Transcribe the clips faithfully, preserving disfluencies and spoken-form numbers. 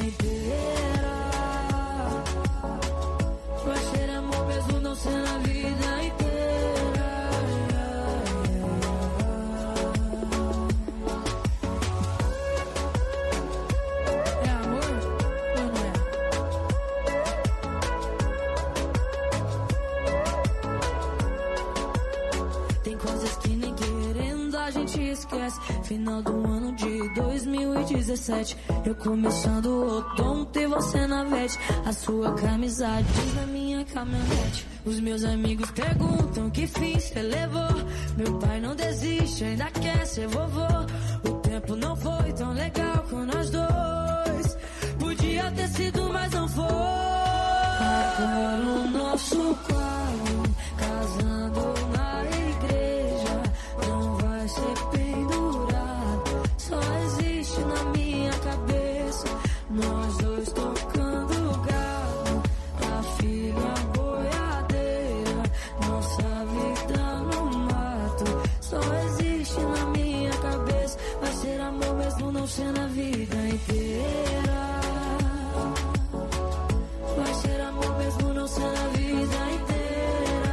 inteira. Vai ser amor mesmo não ser na vida inteira. É amor ou não é? Tem coisas que nem querendo a gente esquece. Final do ano de dois mil e dezessete, eu começando o outono e você na vete. A sua camisa jeans na minha caminhonete. Os meus amigos perguntam que fim cê levou. Meu pai não desiste, ainda quer ser vovô. O tempo não foi tão legal com nós dois. Podia ter sido, mas não foi. Agora o nosso quadro, casando na igreja, não vai ser pendurado, só existe na minha cabeça. Nós dois tocando gado, a filha boiadeira, nossa vida no mato, só existe na minha cabeça. Vai ser amor mesmo não ser na vida inteira. Vai ser amor mesmo não ser na vida inteira.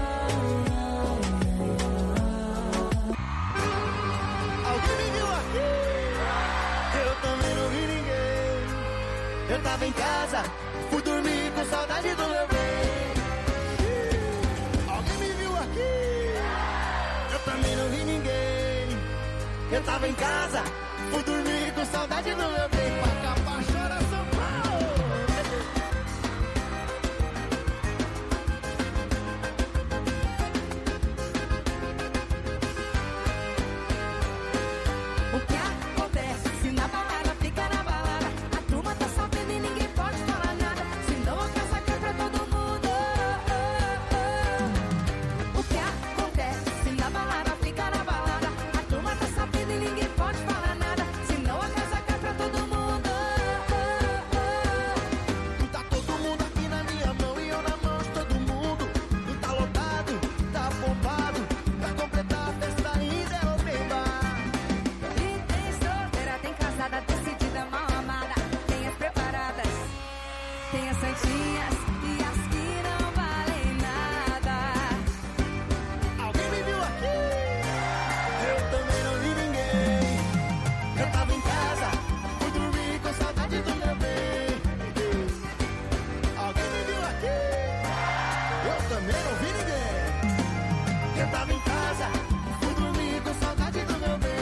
Alguém me viu aqui? Eu também não vi ninguém. Eu tava em casa, fui dormir com saudade do meu bem. Alguém me viu aqui? Eu também não vi ninguém. Eu tava em casa, fui dormir com saudade do meu bem. Macapá chora São Paulo. O que acontece se na balada fica na balada? A turma tá sabendo e ninguém pode falar nada. Se não a casa cai pra todo mundo. O que acontece se na balada fica na balada? A turma tá sabendo e ninguém pode falar nada. Se não a casa cai pra todo mundo. Tá todo mundo aqui na minha mão e eu na mão de todo mundo. Tá lotado, tá bombado, pra completar a festa ainda é open bar. E tem solteira, tem casada, decidida, mal amada. Tem as preparadas, tem as santinhas e as que não valem nada. Alguém me viu aqui? Eu também não vi ninguém. Eu tava em casa, fui dormir com saudade do meu bem. Alguém me viu aqui? Eu também não vi ninguém. Eu tava em casa, fui dormir com saudade do meu bem.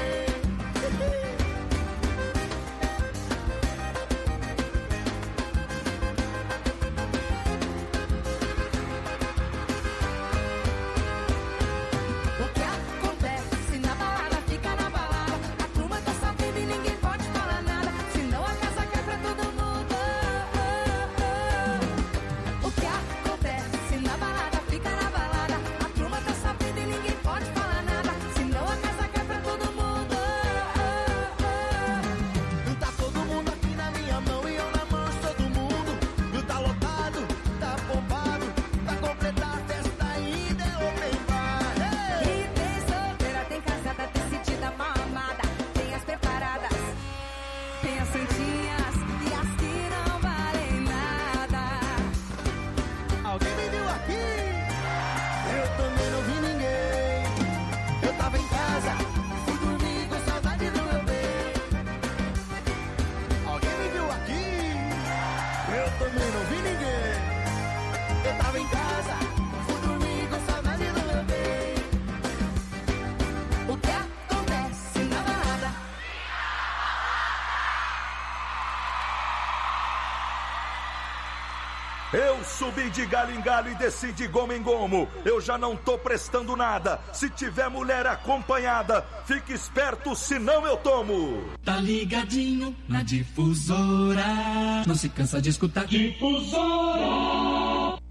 O que acontece se na balada fica na balada? A turma tá sabendo e ninguém pode falar nada. Senão a casa cai pra todo mundo. O que acontece se na balada fica na balada? A turma tá sabendo e ninguém pode falar nada. Senão a casa cai pra todo mundo. Tá todo mundo aqui na minha mão e eu na mão de todo mundo. Tá lotado, tá bombado, pra completar a festa ainda é open bar. E tem solteira, tem casada, decidida, mal amada. Tem as preparadas, tem as santinhas e as que não valem nada. Alguém me viu aqui? Eu também não vi ninguém. Eu tava em casa, fui dormir com saudade do meu bem. Alguém me viu aqui? Eu também não vi ninguém. Eu tava em casa, fui dormir com saudade do meu bem. O que acontece na balada? Eu subi de galho em galho e desci de gomo em gomo. Eu já não tô prestando nada. Se tiver mulher acompanhada, fique esperto, senão eu tomo. Tá ligadinho na difusora. Não se cansa de escutar difusora.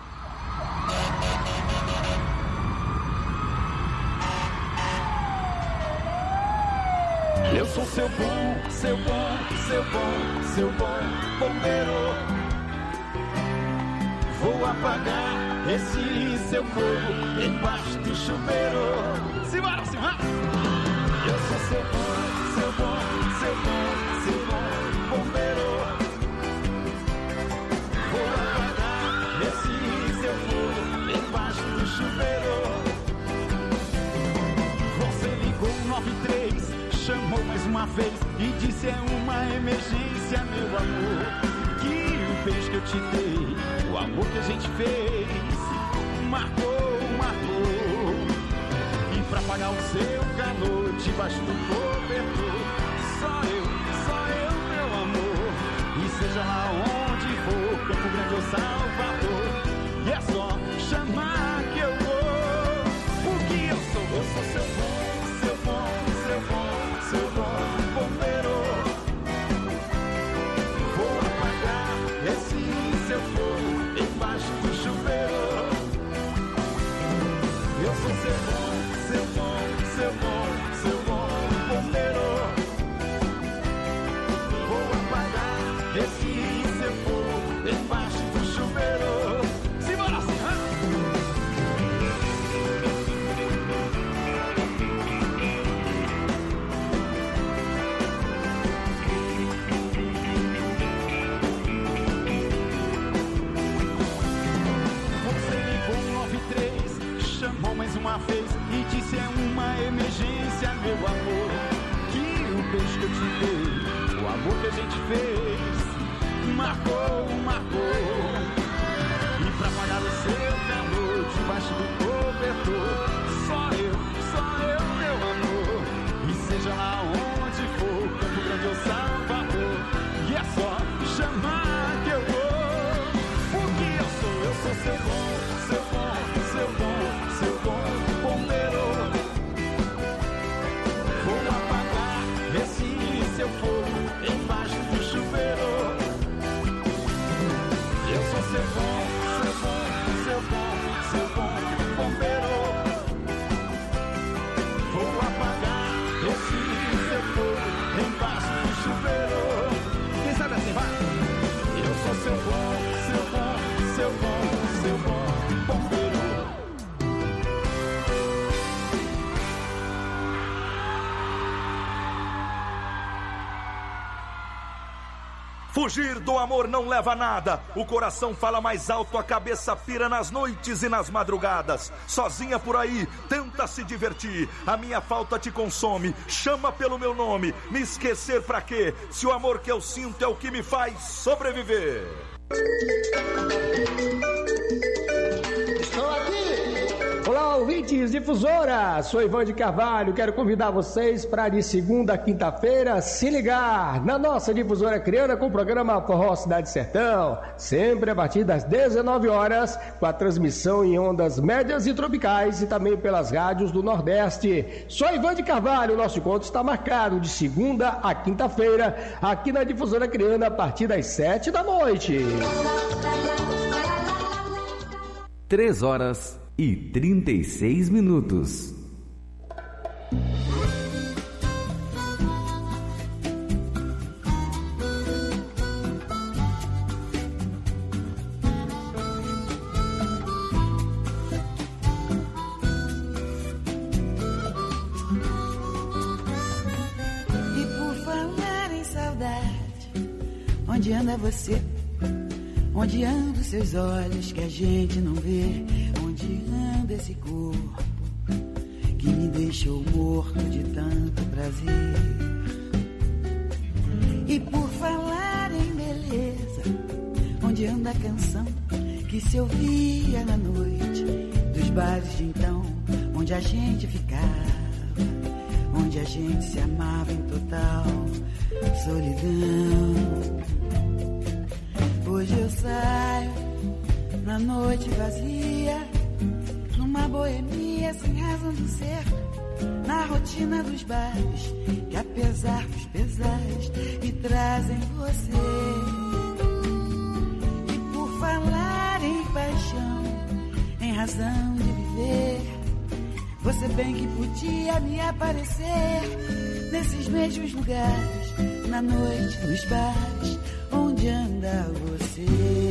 Eu sou seu bom, seu bom, seu bom, seu bom bombeiro. Vou apagar esse seu fogo embaixo do chuveiro. Simbora, simbora! Eu sou seu bom, seu bom, seu bom, seu bom bombeiro. disse é uma emergência, meu amor. Que o beijo que eu te dei, o amor que a gente fez, marcou, marcou. E pra apagar o seu calor debaixo do cobertor, só eu, só eu, meu amor. E seja lá onde for, Campo Grande ou Salvador, e é só chamar que eu vou. Porque eu sou, eu sou seu bom, seu bom, seu bom, seu bom bombeiro. Vou apagar esse seu fogo embaixo do chuveiro. Eu sou seu bom, seu bom, seu bom, seu bom bombeiro. Vou apagar esse seu fogo embaixo do chuveiro. Simbora, assim, Você ligou nove três, chamou mais uma vez e disse é uma emergência, meu amor. Que o beijo que eu te dei, o amor que a gente fez, marcou, marcou. E pra apagar o seu calor debaixo do cobertor, só eu, só eu, meu amor. E seja lá onde for, Campo Grande ou Salvador, e é só chamar que eu vou. Porque eu sou, eu sou seu bom, seu bom, seu bom, seu bom bombeiro. Vou apagar esse seu fogo embaixo do chuveiro. Eu sou seu bom, seu bom, seu bom, seu bom bombeiro. Vou apagar esse seu fogo embaixo do chuveiro. Quem sabe assim, vai? Eu sou seu bom, seu bom, seu bom, seu bom bombeiro. Fugir do amor não leva a nada. O coração fala mais alto, a cabeça pira nas noites e nas madrugadas. Sozinha por aí, tenta se divertir. A minha falta te consome, chama pelo meu nome. Me esquecer pra quê? Se o amor que eu sinto é o que me faz sobreviver. Estou aqui! Olá, ouvintes Difusora, sou Ivan de Carvalho, quero convidar vocês para de segunda a quinta-feira se ligar na nossa Difusora Criana com o programa Forró Cidade Sertão, sempre a partir das dezenove horas, com a transmissão em ondas médias e tropicais e também pelas rádios do Nordeste. Sou Ivan de Carvalho, nosso encontro está marcado de segunda a quinta-feira, aqui na Difusora Criana, a partir das sete da noite. Três horas e trinta e seis minutos. E por falar em saudade, onde anda você? Onde andam seus olhos que a gente não vê? Onde anda esse corpo que me deixou morto de tanto prazer? E por falar em beleza, onde anda a canção que se ouvia na noite dos bares de então, onde a gente ficava, onde a gente se amava em total solidão? Hoje eu saio na noite vazia, numa boemia sem razão de ser, na rotina dos bares que apesar dos pesares me trazem você. E por falar em paixão, em razão de viver, você bem que podia me aparecer nesses mesmos lugares, na noite dos bares, onde anda você?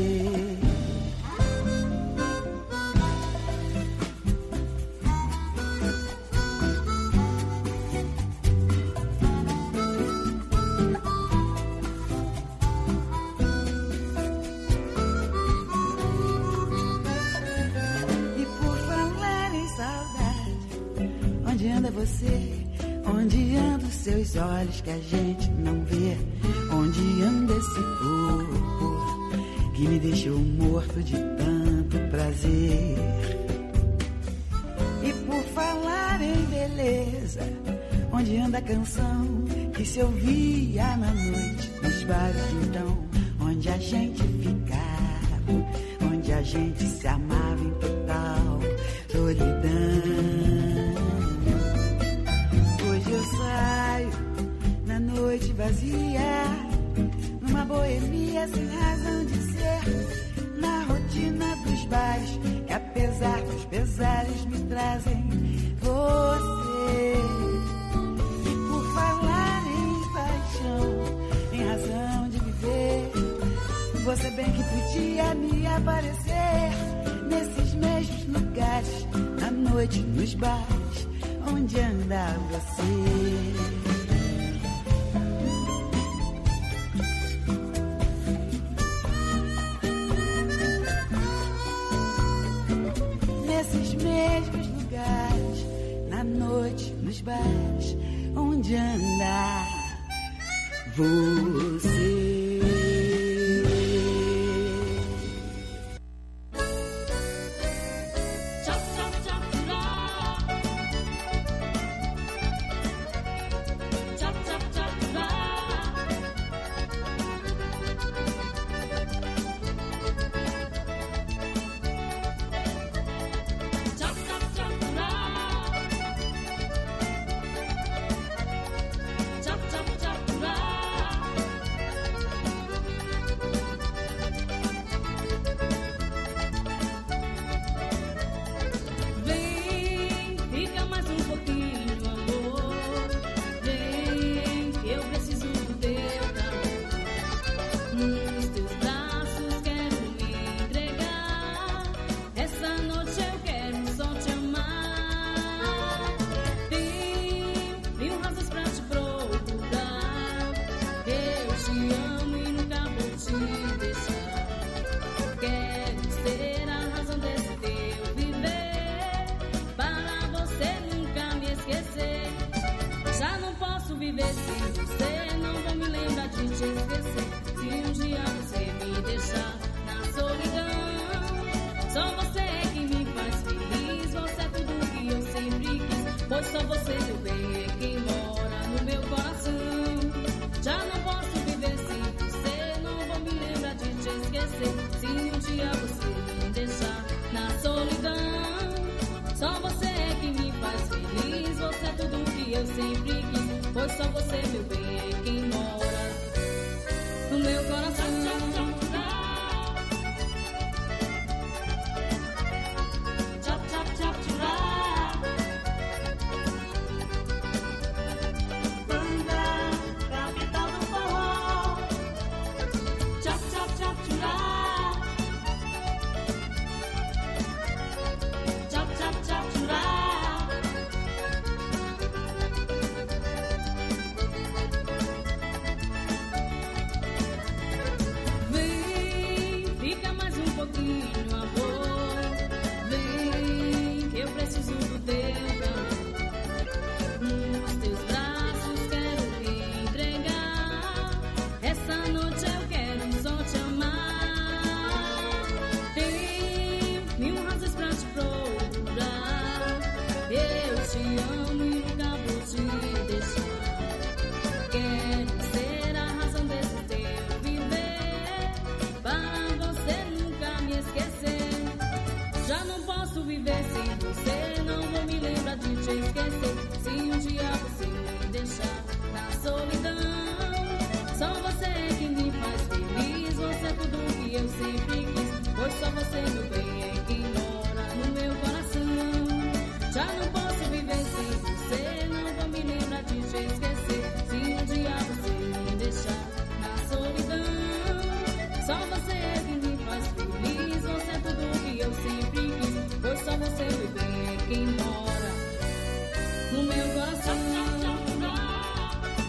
E por falar em saudade, onde anda você? Onde anda o seu dois olhos que a gente não vê. Onde anda esse corpo que me deixou morto de tanto prazer? E por falar em beleza, onde anda a canção que se ouvia na noite nos bares de então, onde a gente ficava, onde a gente se amava em total solidão. Hoje eu saio na noite vazia, numa boemia sem razão de ser, na rotina dos bares que apesar dos pesares me trazem você. E por falar em paixão, em razão de viver, você bem que podia me aparecer nesses mesmos lugares, à noite nos bares, onde anda você. Nesses mesmos lugares, na noite nos bares, onde anda você.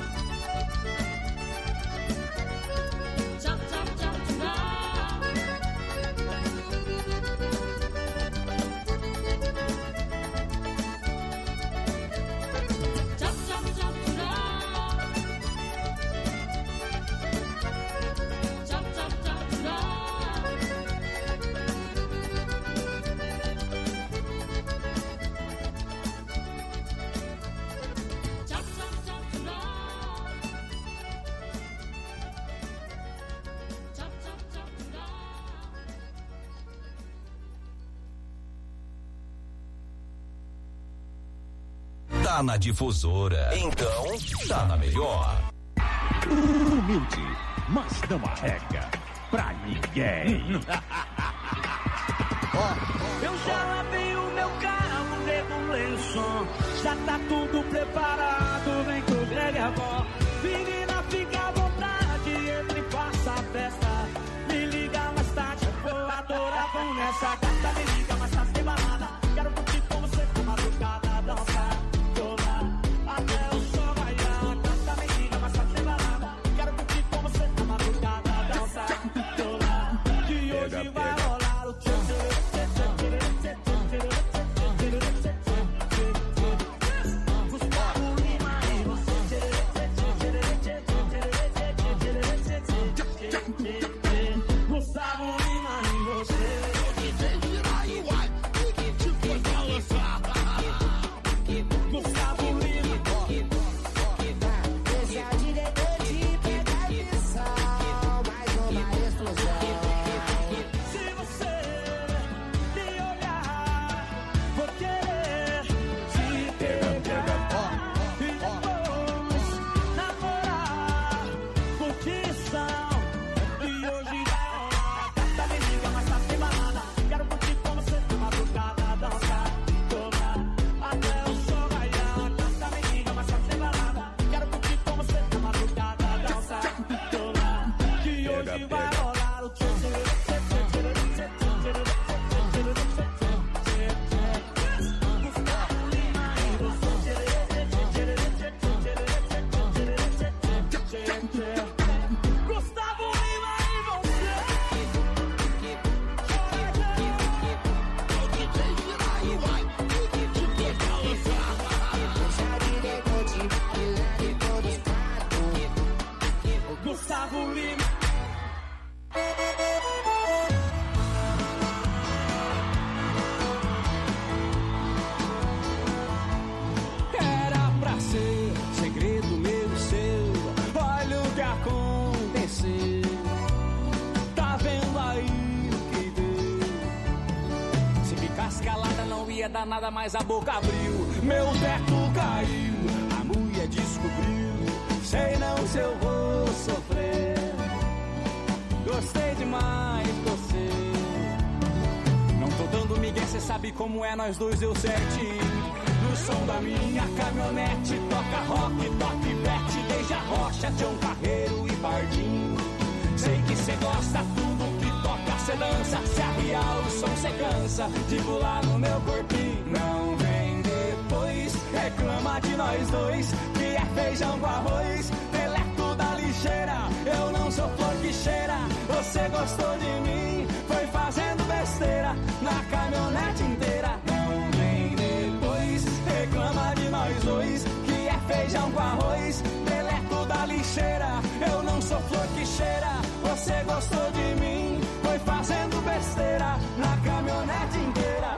Tchau, tchau, tchau, tchau. tá na Difusora. Então, tá na melhor. Humilde, mas não arrega pra ninguém. Eu já lavei o meu carro, regulei o som. Já tá tudo preparado, vem com o Greg Avó. Menina, fica à vontade, entre e faça a festa. Me liga mais tarde, vou adorar com essa gata. Me liga mais tarde, tem balada. Quero curtir com você, com madrugada, dançar, rolar até o sol raiar. Gata, me liga mais tarde, tem balada. Quero curtir com você, com madrugada, dançar, rolar. Que hoje vai rolar o tchau. Nada mais a boca abriu, meu teto caiu, a mulher descobriu, sei não se eu vou sofrer. Gostei demais de você, não tô dando migué, cê sabe como é, nós dois deu certinho. No som da minha caminhonete, toca rock, toca e bete, desde a rocha, Tião Carreiro e Bardinho. Sei que cê gosta tudo que toca, cê dança, se arriar o som cê cansa de pular no meu corpinho. Não vem depois, reclama de nós dois, que é feijão com arroz, deleto da lixeira. Eu não sou flor que cheira, você gostou de mim, foi fazendo besteira na caminhonete inteira. Não vem depois, reclama de nós dois, que é feijão com arroz, deleto da lixeira. Eu não sou flor que cheira, você gostou de mim, foi fazendo besteira na caminhonete inteira.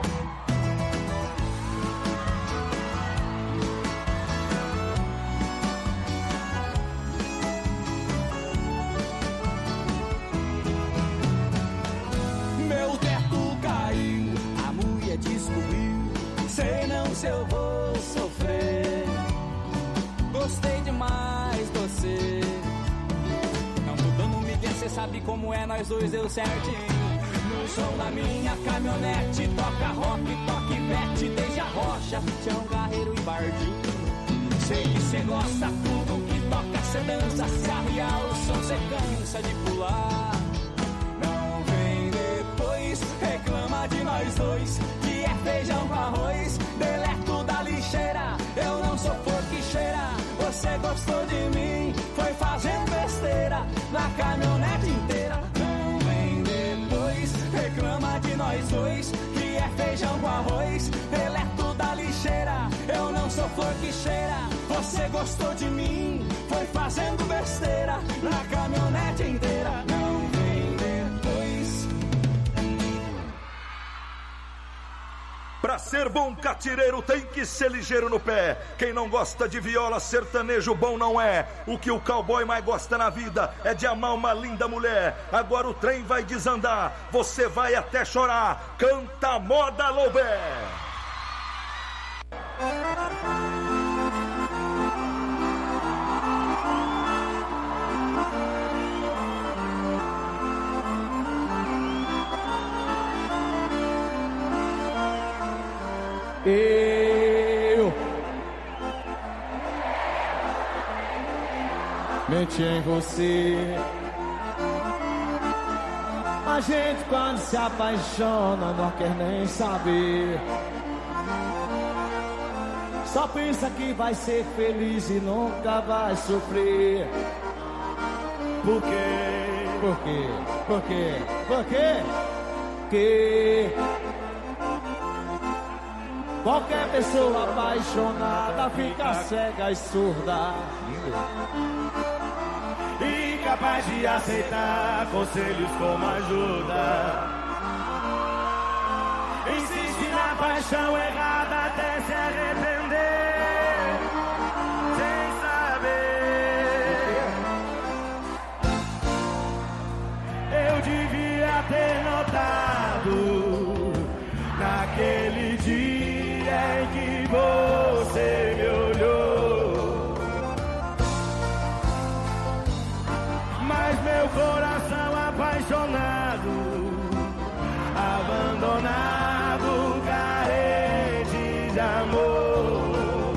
Meu teto caiu, a mulher descobriu, sei não se eu vou sofrer. Gostei demais de você, não tô dando migué, cê sabe como é, nós dois deu certinho. No som da minha caminhonete, toca rock, toca e mete, desde a rocha, Tião Carreiro e Bardinho. Sei que cê gosta tudo que toca, cê dança, se arriar o som cê cansa de pular. Não vem depois, reclama de nós dois, que é feijão com arroz, deleto da lixeira. Eu não sou flor que cheira, você gostou de mim, foi fazendo besteira na caminhonete inteira. Não vem depois, reclama de nós dois, que é feijão com arroz, deleto da lixeira. Eu não sou flor que cheira, você gostou de mim, foi fazendo besteira na caminhonete inteira. Não vem depois. Pra ser bom catireiro tem que ser ligeiro no pé. Quem não gosta de viola, sertanejo bom não é. O que o cowboy mais gosta na vida é de amar uma linda mulher. Agora o trem vai desandar, você vai até chorar. Canta Moda Lobé. Eu menti em você. A gente quando se apaixona não quer nem saber. Só pensa que vai ser feliz e nunca vai sofrer. Por quê? Por quê? Por quê? Por quê? Que qualquer pessoa apaixonada fica cega e surda, incapaz de aceitar conselhos como ajuda. Insiste na paixão errada até se arrepender, sem saber. Eu devia ter notado naquele dia em que você me olhou, mas meu coração apaixonado, abandonado, carente de amor,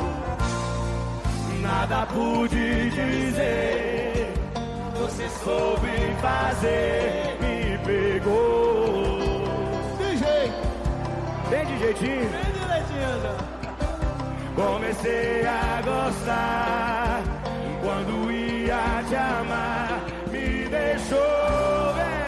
nada pude dizer, você soube fazer, me pegou. De jeito, bem de jeitinho, bem de jeitinho. Comecei a gostar, quando ia te amar, me deixou ver.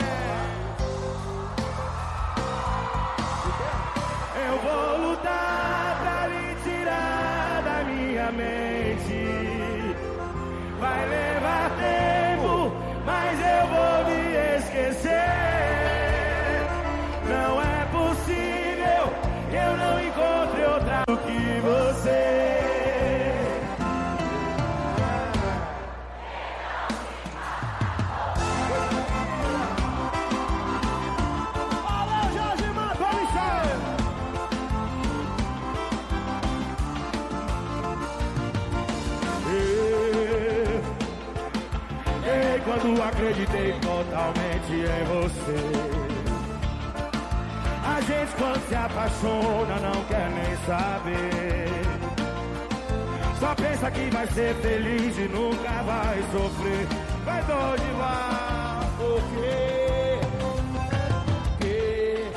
Eu vou lutar pra lhe tirar da minha mente. Vai levar tempo, mas eu vou me esquecer. Não é possível que eu não encontre outra do que você. Quando acreditei totalmente em você. A gente quando se apaixona não quer nem saber. Só pensa que vai ser feliz e nunca vai sofrer. Vai doido e vai. Por quê? Que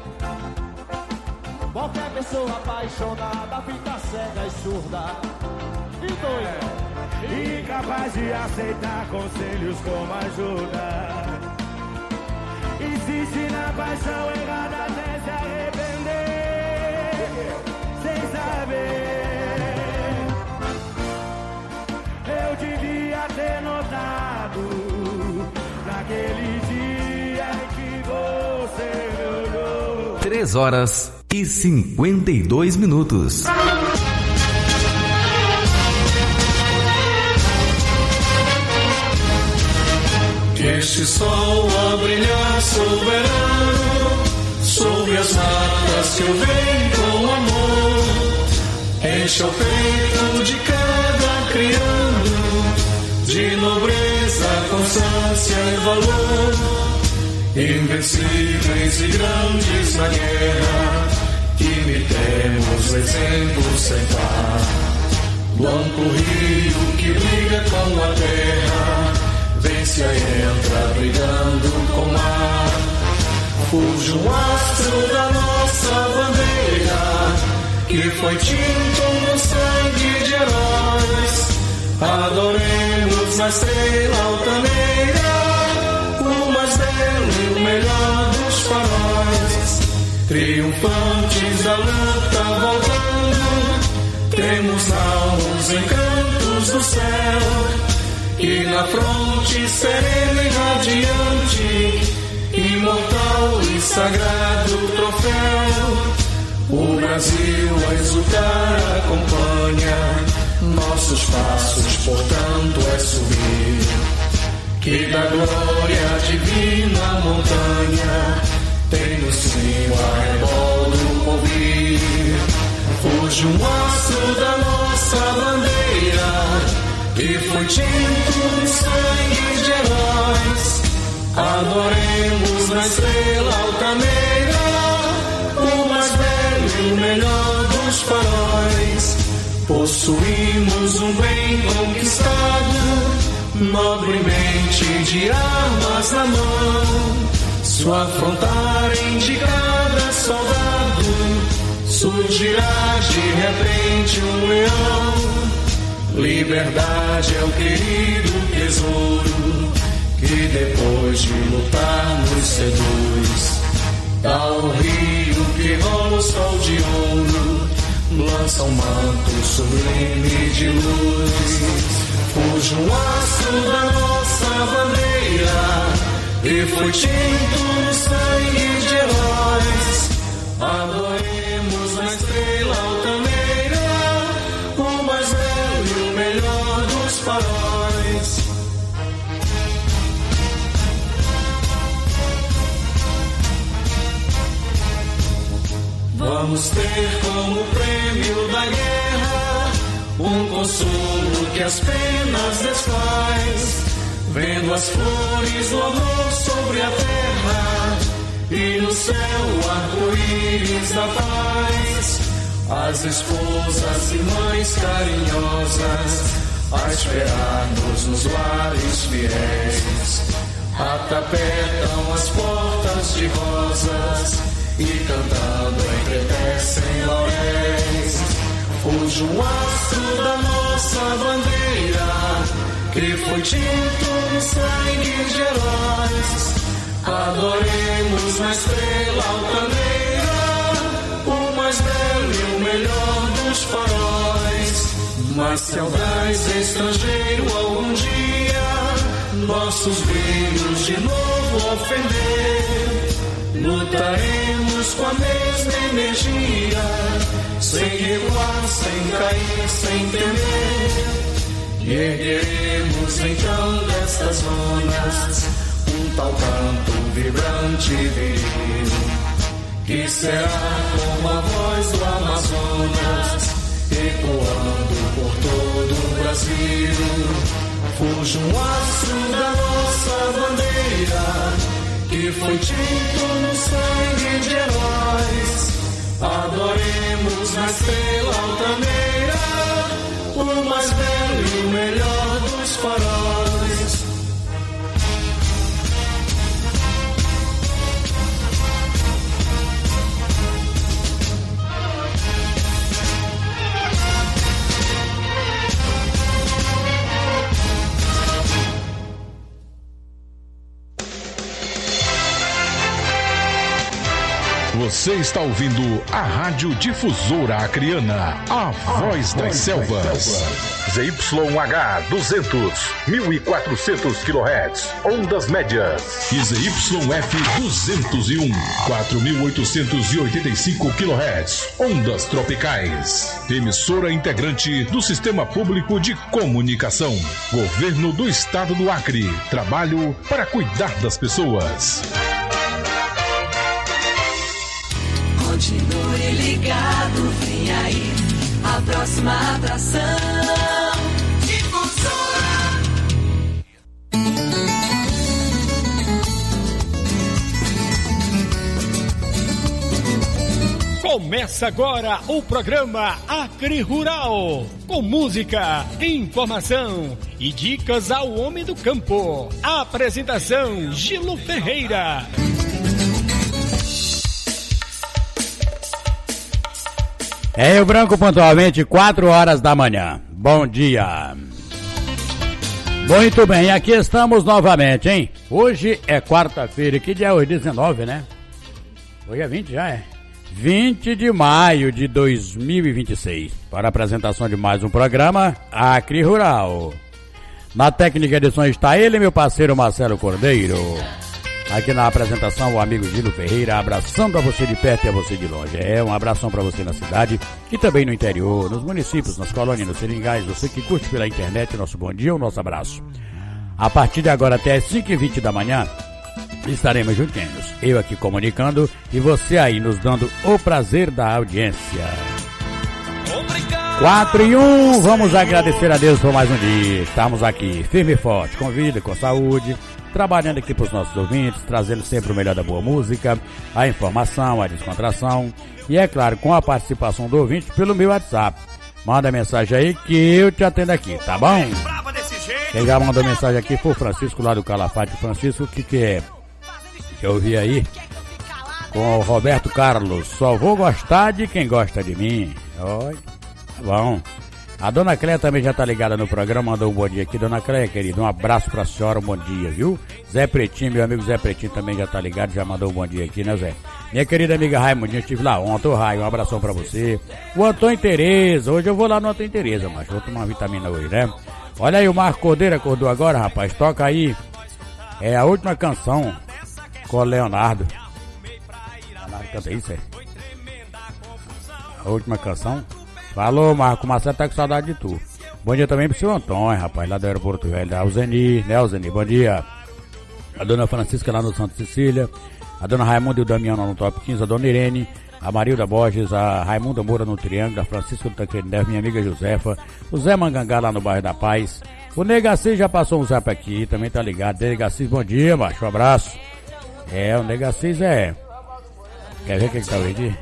qualquer pessoa apaixonada fica cega e surda e doida, incapaz de aceitar conselhos como ajuda. Insiste na paixão errada até se arrepender, sem saber. Eu devia ter notado naquele dia em que você me olhou. Três horas e cinquenta e dois minutos. Este sol a brilhar soberano sobre as matas que eu venho com amor, enche o peito de cada criando de nobreza, constância e valor, invencíveis e grandes na guerra, imitemos exemplos sem par, do amplo rio que briga com a terra, vence e entra brigando com o mar. Fuge um astro da nossa bandeira, que foi tinto no sangue de heróis. Adoremos na estrela altaneira, o mais belo e o melhor dos faróis. Triunfantes da luta voltando, temos lá os encantos do céu. E na fronte serena e radiante, imortal e sagrado troféu, o Brasil a exultar acompanha nossos passos, portanto é subir, que da glória divina montanha tem no cimo arrebol do porvir. Fuge um astro da nossa bandeira, que foi tinto no sangue de heróis. Adoremos na estrela altaneira, o mais belo e o melhor Possuímos um bem conquistado, nobremente de armas na mão. Sua fronteira em cada soldado, surgirá de repente um leão. Liberdade é o querido tesouro que depois de lutar nos seduz. Ao rio que rola o sol de ouro, lança um manto sublime de luz. Fuja um aço da nossa bandeira e foi tinto no sangue de heróis. Adoremos na estrela altaneira, o mais belo e o melhor dos faróis. Vamos ter como prêmio da guerra um consolo que as penas desfaz, vendo as flores do amor sobre a terra e no céu o arco-íris da paz. As esposas e mães carinhosas a esperar-nos nos lares fiéis, atapetam as portas de rosas e cantando entretecem lauréis. Fuja um astro da nossa bandeira que foi tinto no sangue de heróis. Adoremos na estrela altaneira, o mais belo e o melhor dos faróis. Mas se audaz estrangeiro algum dia nossos brilhos de novo ofender, lutaremos com a mesma energia, sem recuar, sem cair, sem temer. E ergueremos então destas zonas um tal canto vibrante e viril, que será como a voz do Amazonas, ecoando por todo o Brasil. Fuja um astro da nossa bandeira que foi tinto no sangue de heróis. Adoremos na estrela altaneira, o mais belo e o melhor dos faróis. Você está ouvindo a Rádio Difusora Acreana, a, a voz, das, das selvas. selvas. Z Y H duzentos, mil e quatrocentos quilohertz, ondas médias. E Z Y F duzentos e um, quatro mil oitocentos e oitenta e cinco quilohertz, ondas tropicais. Emissora integrante do Sistema Público de Comunicação. Governo do Estado do Acre. Trabalho para cuidar das pessoas. Continue ligado, vem aí a próxima atração. Difusora. Começa agora o programa Acre Rural, com música, informação e dicas ao homem do campo. A apresentação Gilo Ferreira. É Rio Branco, pontualmente, quatro horas da manhã. Bom dia. Muito bem, aqui estamos novamente, hein? Hoje é quarta-feira, que dia é hoje? dezenove, né? Hoje é vinte, já é? vinte de maio de dois mil e vinte e seis. Para a apresentação de mais um programa, Acre Rural. Na técnica de som está ele, meu parceiro Marcelo Cordeiro. Aqui na apresentação, o amigo Gilo Ferreira, abraçando a você de perto e a você de longe. É, um abração para você na cidade e também no interior, nos municípios, nas colônias, nos seringais. Você que curte pela internet, nosso bom dia, o nosso abraço. A partir de agora até as cinco e vinte da manhã, estaremos juntinhos. Eu aqui comunicando e você aí nos dando o prazer da audiência. quatro e um, vamos agradecer a Deus por mais um dia. Estamos aqui, firme e forte, com vida, com saúde, trabalhando aqui para os nossos ouvintes, trazendo sempre o melhor da boa música, a informação, a descontração e, é claro, com a participação do ouvinte pelo meu WhatsApp, manda mensagem aí que eu te atendo aqui, tá bom? Quem já mandou mensagem aqui foi o Francisco lá do Calafate. Francisco, o que que é? Que eu vi aí com o Roberto Carlos. Só vou gostar de quem gosta de mim. Oi, tá bom. A dona Cléia também já tá ligada no programa, mandou um bom dia aqui. Dona Cléia, querida, um abraço pra senhora, um bom dia, viu? Zé Pretinho, meu amigo Zé Pretinho também já tá ligado, já mandou um bom dia aqui, né, Zé? Minha querida amiga Raimundinha, eu estive lá ontem, ô Raio, um abração pra você. O Antônio Tereza, hoje eu vou lá no Antônio Tereza, mas vou tomar uma vitamina hoje, né? Olha aí, o Marco Cordeiro acordou agora, rapaz, toca aí. É a última canção com o Leonardo. Leonardo canta isso, é? A última canção. Falou, Marco, o Marcelo tá com saudade de tu. Bom dia também pro seu Antônio, rapaz, lá do aeroporto velho, da Alzeni, né, Alzeni? Bom dia. A dona Francisca lá no Santa Cecília, a dona Raimunda e o Damião no Top quinze, a dona Irene, a Marilda Borges, a Raimunda Moura no Triângulo, a Francisca do Taqueiro Neves, minha amiga Josefa, o Zé Mangangá lá no bairro da Paz. O Negacis já passou um zap aqui, também tá ligado. Negacis, bom dia, macho, um abraço. É, o Negacis é... Quer ver o que que tá aí aqui?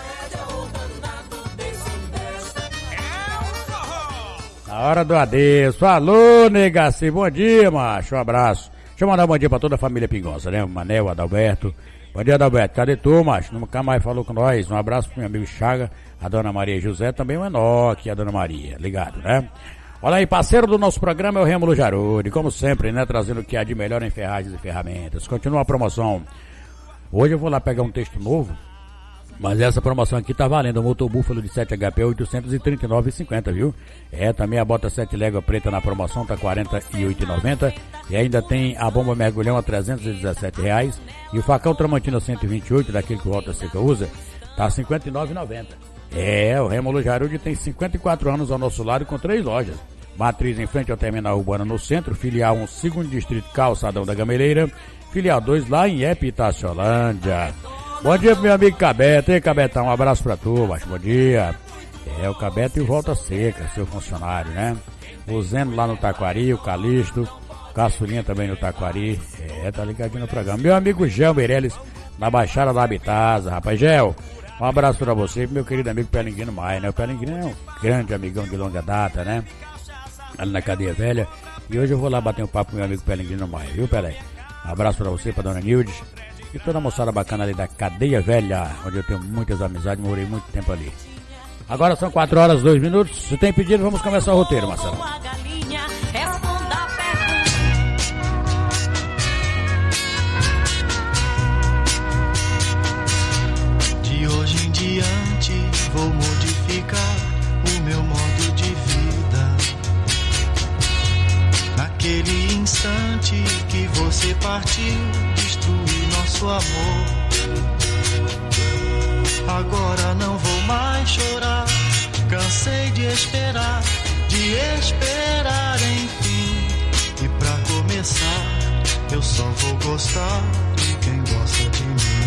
Na hora do adeus. Falou, Negaci. Bom dia, macho. Um abraço. Deixa eu mandar um bom dia pra toda a família Pingosa, né? O Manel, o Adalberto. Bom dia, Adalberto. Cadê tu, macho? Nunca mais falou com nós. Um abraço pro meu amigo Chaga, a dona Maria José, também o Enoque e a dona Maria. Ligado, né? Olha aí, parceiro do nosso programa é o Rêmulo Jarudi. Como sempre, né? Trazendo o que há de melhor em ferragens e ferramentas. Continua a promoção. Hoje eu vou lá pegar um texto novo. Mas essa promoção aqui tá valendo, o motor Búfalo de sete H P oitocentos e trinta e nove reais e cinquenta centavos, viu? É, também a bota sete légua preta na promoção tá quarenta e oito reais e noventa centavos. E ainda tem a bomba mergulhão a trezentos e dezessete reais. E o facão Tramontina cento e vinte e oito, daquele que o Volta Seca usa, tá cinquenta e nove reais e noventa centavos. É, o Rêmulo Jarudi tem cinquenta e quatro anos ao nosso lado com três lojas. Matriz em frente ao terminal urbano no centro, filial um segundo distrito Calçadão da Gameleira, filial dois lá em Epitaciolândia. Bom dia pro meu amigo Cabeto, ei Cabetão, um abraço pra tu, macho, bom dia. É, o Cabeto e o Volta Seca, seu funcionário, né? O Zeno lá no Taquari, o Calixto, o Caçulinha também no Taquari, é, tá ligadinho no programa. Meu amigo Gel Meirelles, na Baixada da Habitasa, rapaz, Gel, um abraço pra você e pro meu querido amigo Pelinguino Maia, né? O Pelinguino é um grande amigão de longa data, né? Ali na Cadeia Velha, e hoje eu vou lá bater um papo com meu amigo Pelinguino Maia, viu, Pelé? Um abraço pra você, pra dona Nildes. E toda a moçada bacana ali da Cadeia Velha, onde eu tenho muitas amizades, morei muito tempo ali. Agora são quatro horas e dois minutos. Se tem pedido, vamos começar o roteiro, Marcelo. De hoje em diante, vou modificar o meu modo de vida. Naquele instante que você partiu, destruiu nosso amor. Agora não vou mais chorar, cansei de esperar, de esperar enfim. E pra começar, eu só vou gostar de quem gosta de mim.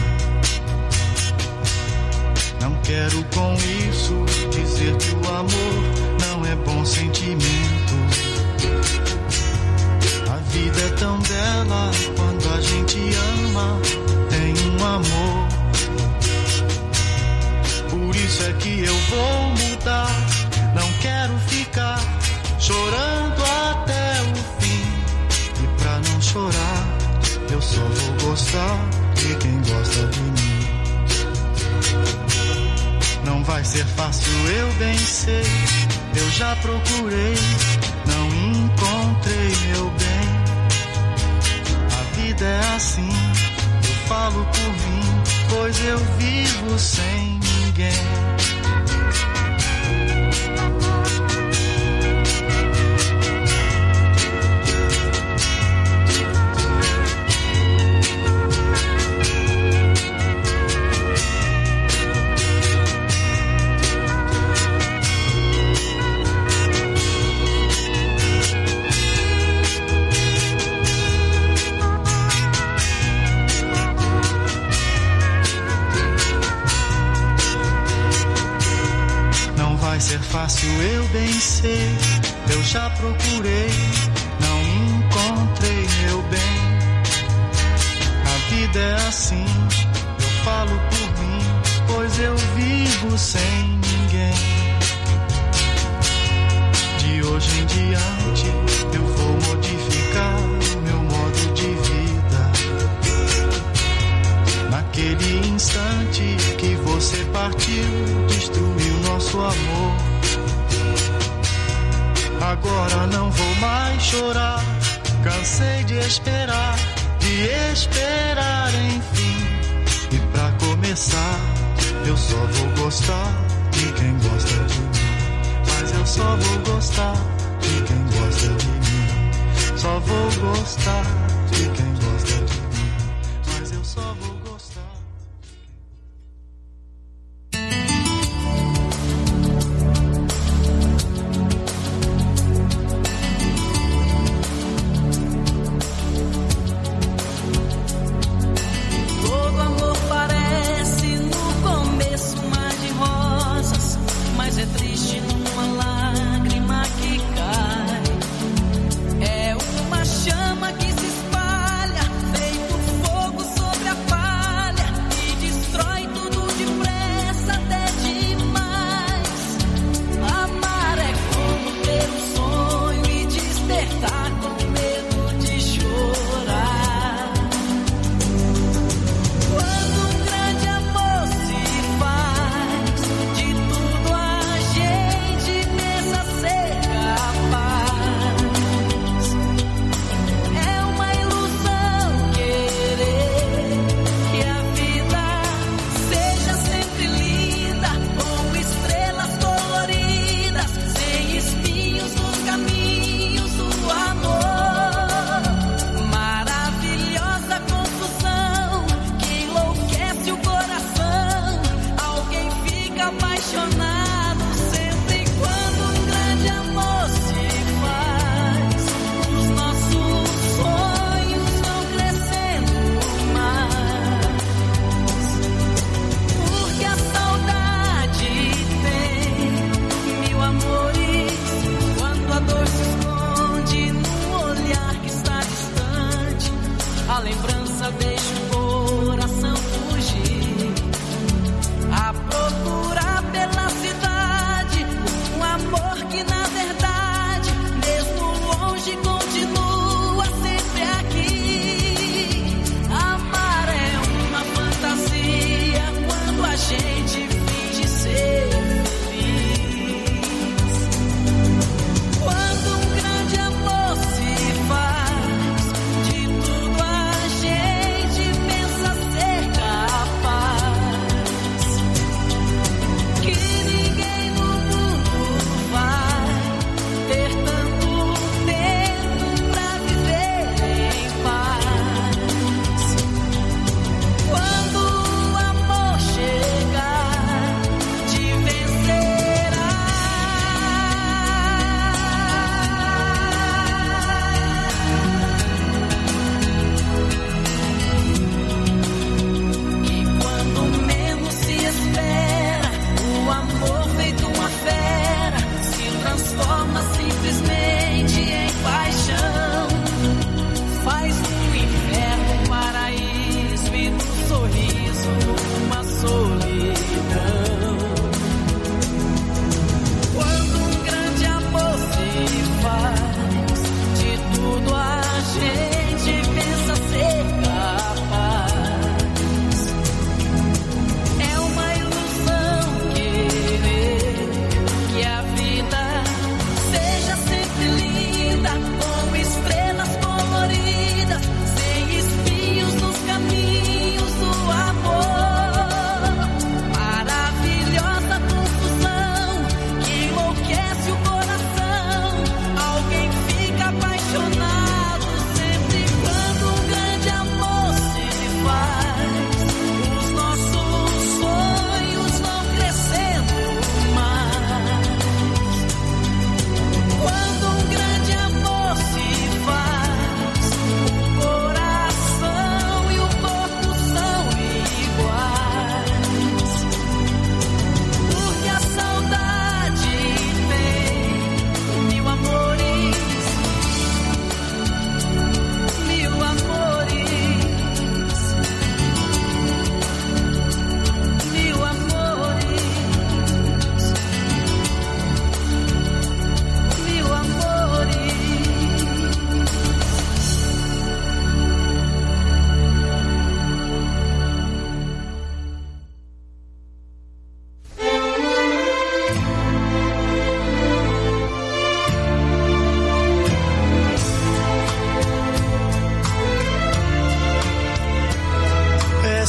Não quero com isso dizer que o amor não é bom sentimento. A vida é tão bela quando a gente ama, tem um amor. Por isso é que eu vou mudar, não quero ficar chorando até o fim. E pra não chorar, eu só vou gostar de quem gosta de mim. Não vai ser fácil, eu bem sei, eu já procurei, não encontrei meu bem. A vida é assim, eu falo por mim, pois eu vivo sem ninguém. Fácil, eu bem sei, eu já procurei, não encontrei meu bem. A vida é assim, eu falo por mim, pois eu vivo sem ninguém. hoje em diante eu vou modificar o meu modo de vida. Naquele instante que você partiu, destruiu nosso amor. Agora não vou mais chorar, cansei de esperar, de esperar enfim. E pra começar, eu só vou gostar de quem gosta de mim. Mas eu só vou gostar de quem gosta de mim. Só vou gostar de quem gosta de mim. Mas eu só vou gostar. Todo amor parece no começo um mar de rosas, mas é triste numa lágrima que cai. É uma chama que se espalha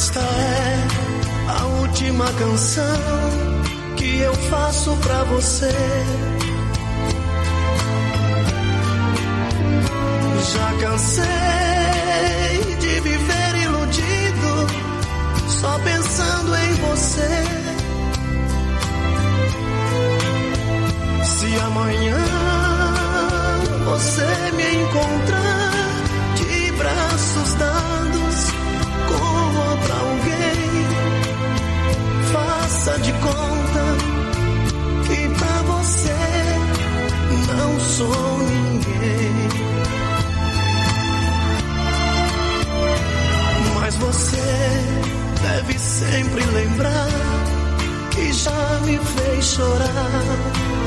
Esta é a última canção que eu faço pra você. Já cansei de viver iludido, só pensando em você. Se amanhã você me encontrar de braços dados com outra alguém, faça de conta que pra você não sou ninguém. Mas você deve sempre lembrar que já me fez chorar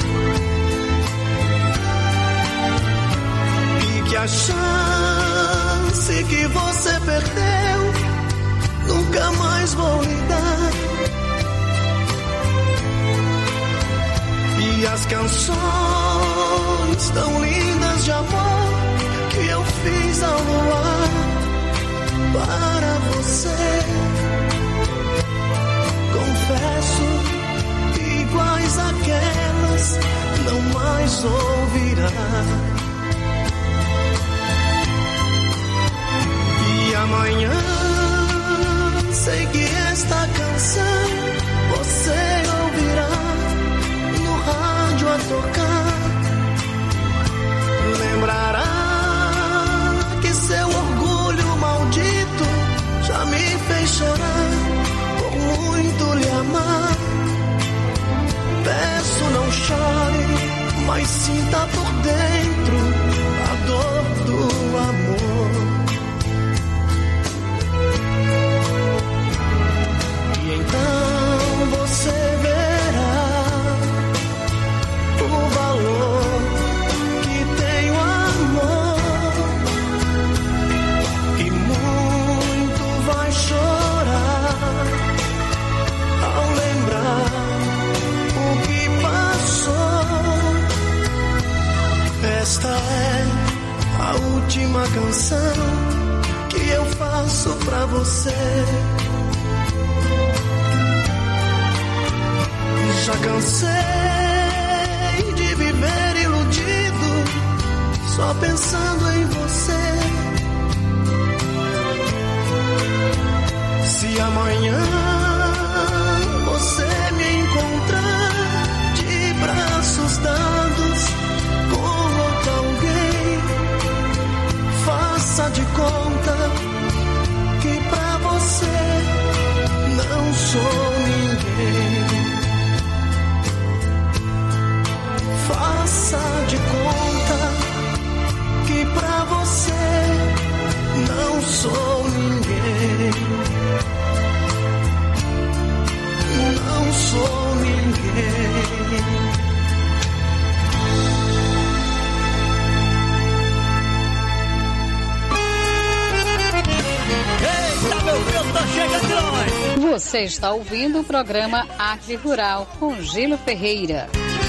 e que a chance que você perdeu nunca mais vou lhe dar. E as canções tão lindas de amor que eu fiz ao luar para você, confesso, iguais àquelas não mais ouvirá. E amanhã sei que esta canção você ouvirá no rádio a tocar. Lembrará que seu orgulho maldito já me fez chorar por muito lhe amar. Peço, não chore, mas sinta por dentro a dor do amor. E então você verá o valor que tem o amor. E muito vai chorar ao lembrar o que passou. Esta é a última canção que eu faço pra você. Já cansei de viver iludido, só pensando em você. Se amanhã você me encontrar de braços dados com outro alguém, faça de conta que pra você não sou ninguém. Faça de conta que pra você não sou ninguém. Não sou ninguém. Eita, meu Deus, tá chegando nós! Você está ouvindo o programa Acre Rural com Gilo Ferreira.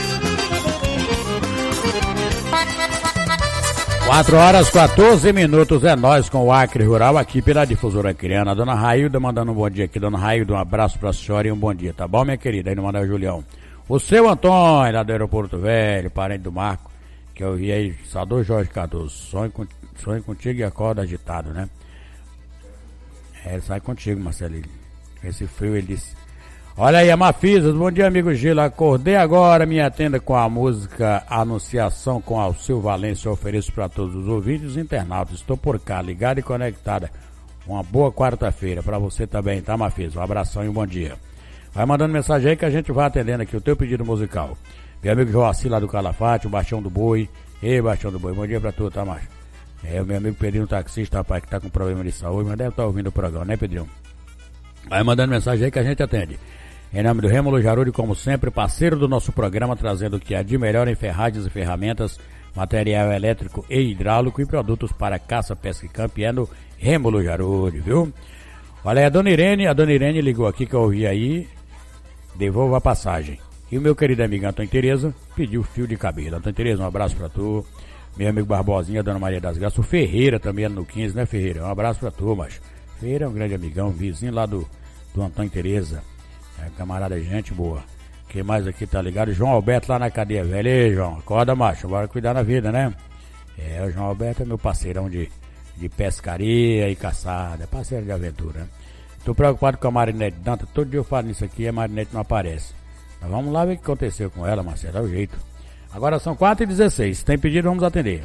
quatro horas e quatorze minutos, é nós com o Acre Rural aqui pela Difusora Acreana. Dona Railda mandando um bom dia aqui. Dona Railda, um abraço pra senhora e um bom dia, tá bom, minha querida? Aí não manda o Julião. O seu Antônio, lá do Aeroporto Velho, parente do Marco, que eu vi aí, Salvador Jorge Cardoso. Sonho, com, sonho contigo e acorda agitado, né? É, ele sai contigo, Marcelinho. Esse frio, ele disse. Olha aí, a Mafisa, bom dia, amigo Gila. Acordei agora, me atenda com a música Anunciação com Alceu Valência. Eu ofereço para todos os ouvintes e os internautas. Estou por cá, ligada e conectada. Uma boa quarta-feira para você também, tá, Mafisa? Um abração e um bom dia. Vai mandando mensagem aí que a gente vai atendendo aqui o teu pedido musical. Meu amigo Joaci lá do Calafate, o Baixão do Boi. Ei, Baixão do Boi, bom dia pra tu, tá, macho? É, o meu amigo Pedrinho, taxista, rapaz, que tá com problema de saúde, mas deve estar ouvindo o programa, né, Pedrinho? Vai mandando mensagem aí que a gente atende. Em nome do Rêmulo Jaruri, como sempre, parceiro do nosso programa, trazendo o que há de melhor em ferragens e ferramentas, material elétrico e hidráulico e produtos para caça, pesca e campo, é no Rêmulo Jaruri, viu? Olha aí, a dona Irene, a dona Irene ligou aqui que eu ouvi aí, devolva a passagem. E o meu querido amigo Antônio Tereza pediu fio de cabelo. Antônio Tereza, um abraço pra tu. Meu amigo Barbosinha, dona Maria das Graças. O Ferreira também no quinze, né, Ferreira? Um abraço pra tu, macho. Feira, um grande amigão, vizinho lá do, do Antônio Tereza. É, camarada, gente boa. Quem mais aqui tá ligado? João Alberto lá na cadeia velha. Ei, João, acorda, macho, bora cuidar da vida, né? É, o João Alberto é meu parceirão de, de pescaria e caçada, parceiro de aventura. Tô preocupado com a Marinete Danta, todo dia eu falo nisso aqui e a Marinete não aparece. Mas vamos lá ver o que aconteceu com ela, Marcelo, é o jeito. Agora são quatro e dezesseis, se tem pedido vamos atender.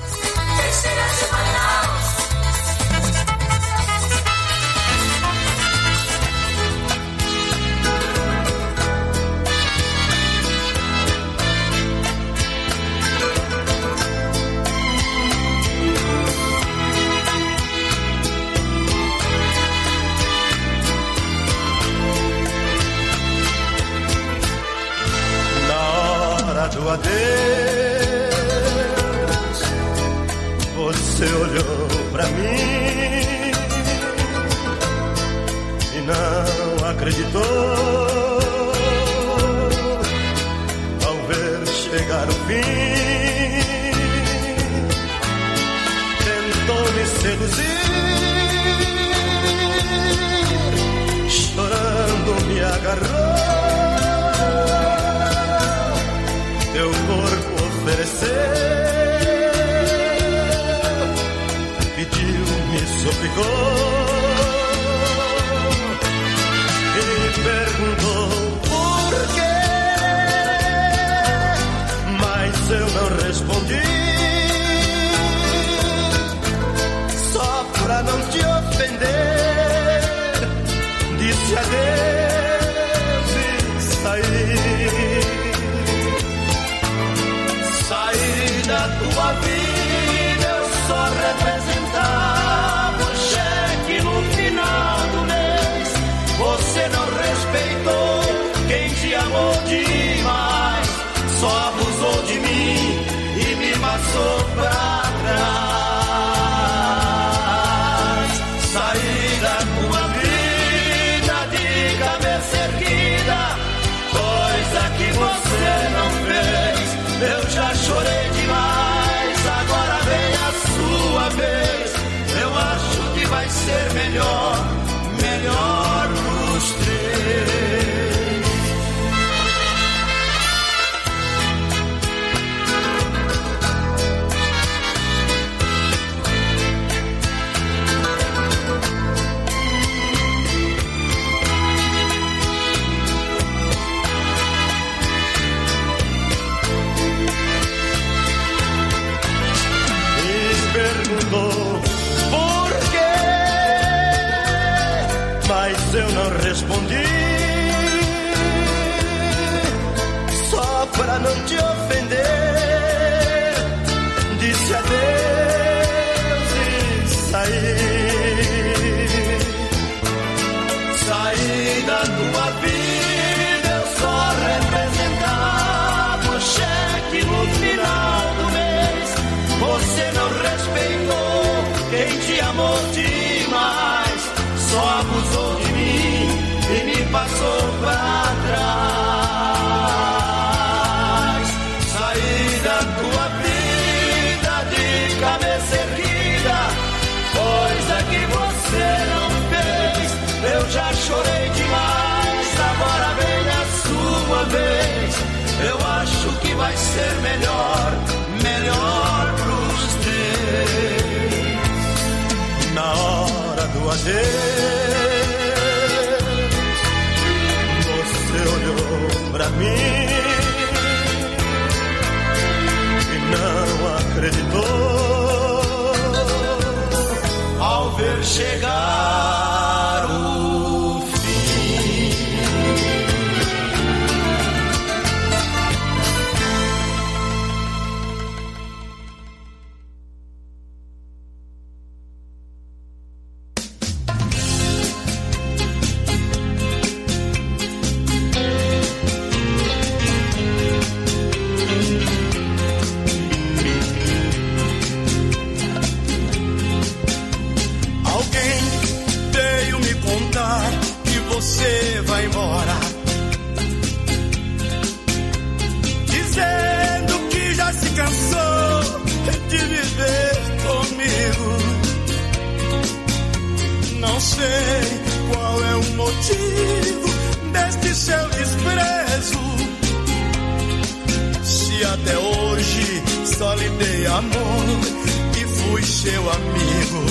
Do adeus, você olhou pra mim e não acreditou ao ver chegar o fim. Tentou me seduzir, chorando me agarrou. Teu corpo ofereceu, pediu, me suplicou e perguntou por quê, mas eu não respondi, só pra não te ofender, disse adeus e saí. Saí da tua vida, eu só representava o cheque no final do mês. Você não respeitou quem te amou demais, só abusou de mim e me passou pra trás. Saí da tua vida de cabeça erguida, coisa que você não fez. Eu já chorei demais, agora vem a sua vez. Eu acho que vai ser melhor, melhor pros três. Por quê? Mas eu não respondi, só pra não te ofender, disse adeus e saí. Saí da tua vida, eu só representava o cheque no final do mês. Você não respeitou quem te amou demais, só abusou de mim e me passou pra trás. Saí da tua vida de cabeça erguida, coisa que você não fez. Eu já chorei demais, agora vem a sua vez. Eu acho que vai ser melhor, melhor pros três. Na hora do adeus, você olhou pra mim e não acreditou ao ver chegar o fim. Você vai embora, dizendo que já se cansou de viver comigo. Não sei qual é o motivo deste seu desprezo. Se até hoje só lhe dei amor e fui seu amigo.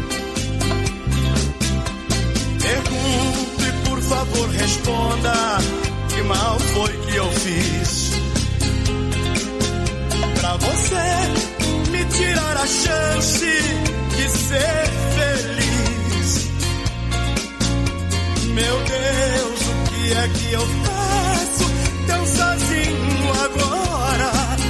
Pergunte, por favor, responda, que mal foi que eu fiz pra você me tirar a chance de ser feliz. Meu Deus, o que é que eu faço tão sozinho agora?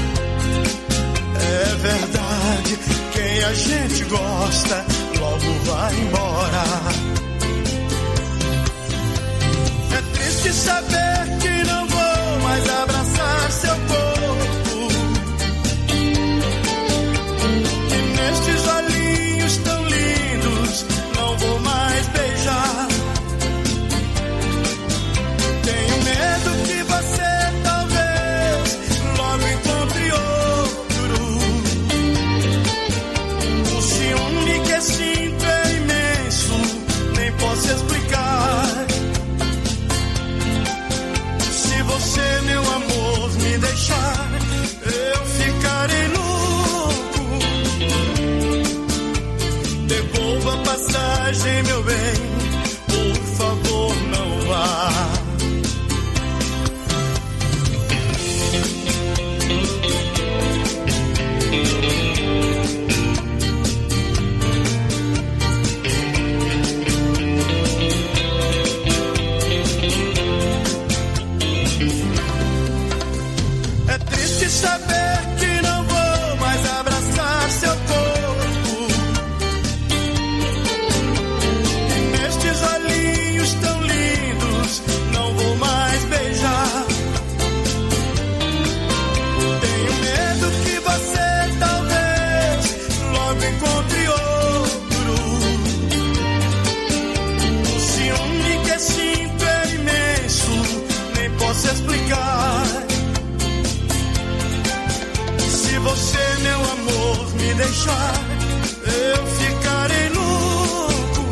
É verdade, quem a gente gosta logo vai embora. É triste saber que não vou mais abraçar seu corpo, que nestes olhinhos tão lindos não vou mais beijar. Tenho medo que você talvez logo encontre outro. O ciúme que sinto é imenso, nem posso explicar. Se você, meu amor, me deixar, eu ficarei louco. Devolva a passagem, meu bem, por favor, não vá. É triste saber que não vou mais abraçar seu corpo, e nestes olhinhos tão lindos não vou mais beijar. Tenho medo que você talvez logo encontre outro. O ciúme que sinto é imenso, nem posso explicar. Se você, meu amor, me deixar, eu ficarei louco.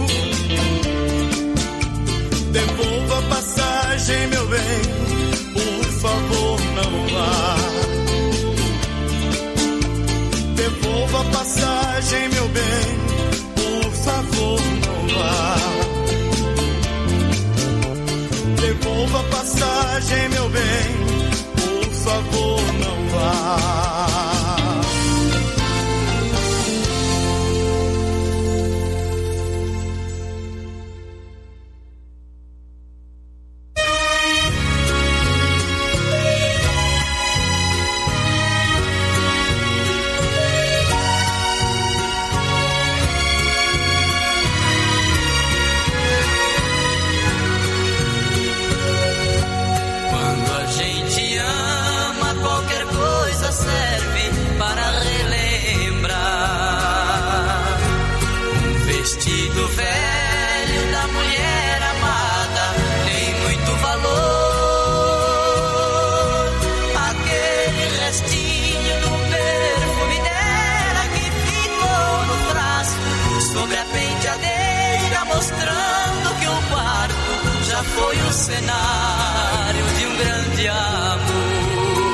Devolva a passagem, meu bem, por favor, não vá. Devolva a passagem, meu bem, por favor, não vá. Devolva a passagem, meu bem, por favor, não vá. Quando a gente ama, qualquer coisa serve para relembrar. Um vestido velho da mulher amada tem muito valor. Aquele restinho do perfume dela que ficou no braço, sobre a penteadeira, mostrando que o quarto já foi o cenário de um grande amor.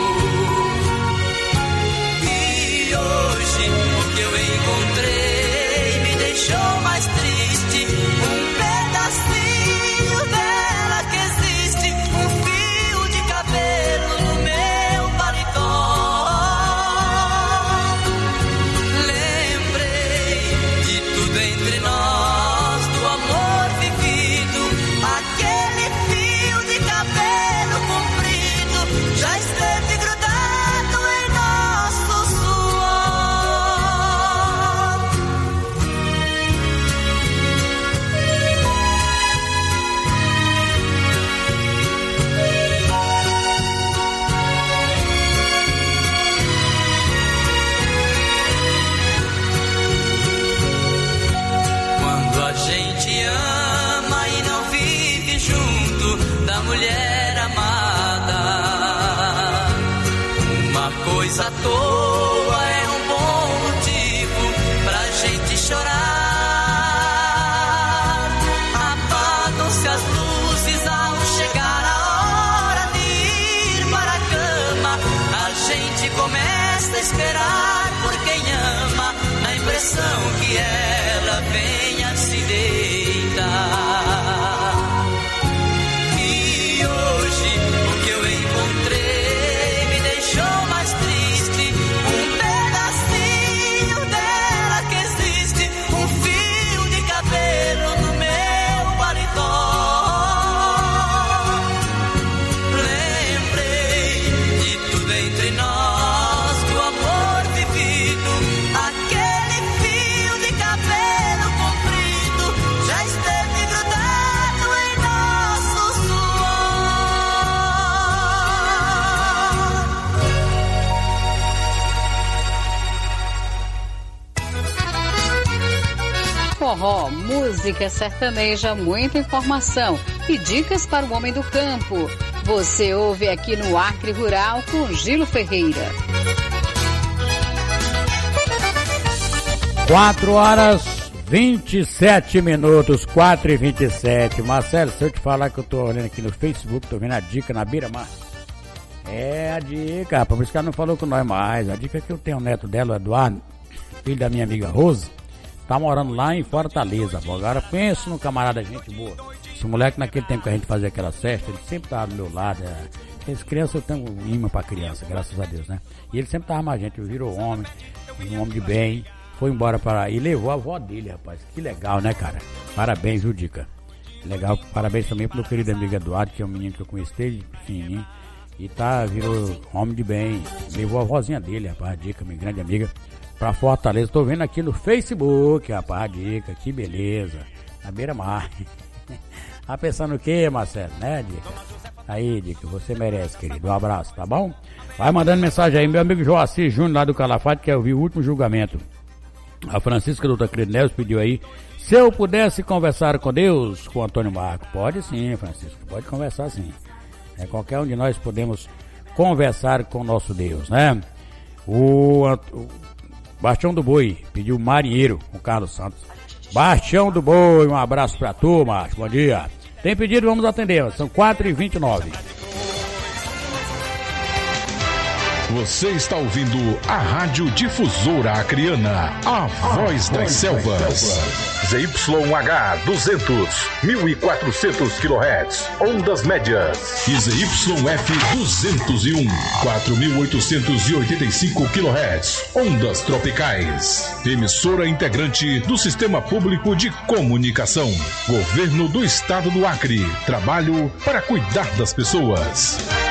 E hoje o que eu encontrei me deixou mais triste. Um pedacinho dela que existe, um fio de cabelo no meu paletó. Lembrei de tudo entre nós, do amor vivido. Aquele fio de cabelo comprido já esteve grudado em nosso suor. Quando a gente ama e não vive junto da mulher amada, uma coisa à toa é um bom motivo pra gente chorar. esperar por quem ama, na impressão que ela venha se deitar. E hoje o que eu encontrei me deixou mais triste, um pedacinho dela que existe, um fio de cabelo no meu paletó. Lembrei de tudo entre nós, do amor vivido, aquele fio de cabelo comprido já esteve grudado em nosso suor. Forró, música sertaneja, muita informação e dicas para o homem do campo. Você ouve aqui no Acre Rural com Gilo Ferreira. quatro horas vinte e sete minutos, quatro e vinte e sete. Marcelo, se eu te falar que eu tô olhando aqui no Facebook, tô vendo a dica na beira-mar. É a dica, por isso que ela não falou com nós mais. A dica é que eu tenho o neto dela, o Eduardo, filho da minha amiga Rose, tá morando lá em Fortaleza. Pô. Agora pensa no camarada, gente boa. Esse moleque, naquele tempo que a gente fazia aquela festa, ele sempre tava do meu lado. É... As crianças, eu tenho um imã pra criança, graças a Deus, né? E ele sempre tava mais gente, virou homem, um homem de bem. Foi embora para... E levou a avó dele, rapaz. Que legal, né, cara? Parabéns, viu, Dica? Legal. Parabéns também pro meu querido amigo Eduardo, que é um menino que eu conheci desde pequenininho. E tá, virou homem de bem. Levou a vozinha dele, rapaz, a Dica, minha grande amiga, pra Fortaleza. Tô vendo aqui no Facebook, rapaz, a Dica. Que beleza. Na beira-mar. Tá pensando o quê, Marcelo? Né, Dica? Aí, Dica, você merece, querido. Um abraço, tá bom? Vai mandando mensagem aí. Meu amigo Joacir Júnior, lá do Calafate, quer ouvir o último julgamento. A Francisca Doutor Credo Neves pediu aí, se eu pudesse conversar com Deus, com o Antônio Marco. Pode sim, Francisca, pode conversar sim. É, qualquer um de nós podemos conversar com o nosso Deus, né? O, o Bastião do Boi pediu Marinheiro, com Carlos Santos. Bastião do Boi, um abraço pra tu, Marcos, bom dia. Tem pedido, vamos atender, são quatro e vinte e nove. Você está ouvindo a Rádio Difusora Acreana, a voz das selvas. Z Y H duzentos, mil e quatrocentos quilohertz, ondas médias. E Z Y F duzentos e um, quatro mil oitocentos e oitenta e cinco quilohertz, ondas tropicais. Emissora integrante do Sistema Público de Comunicação. Governo do Estado do Acre. Trabalho para cuidar das pessoas.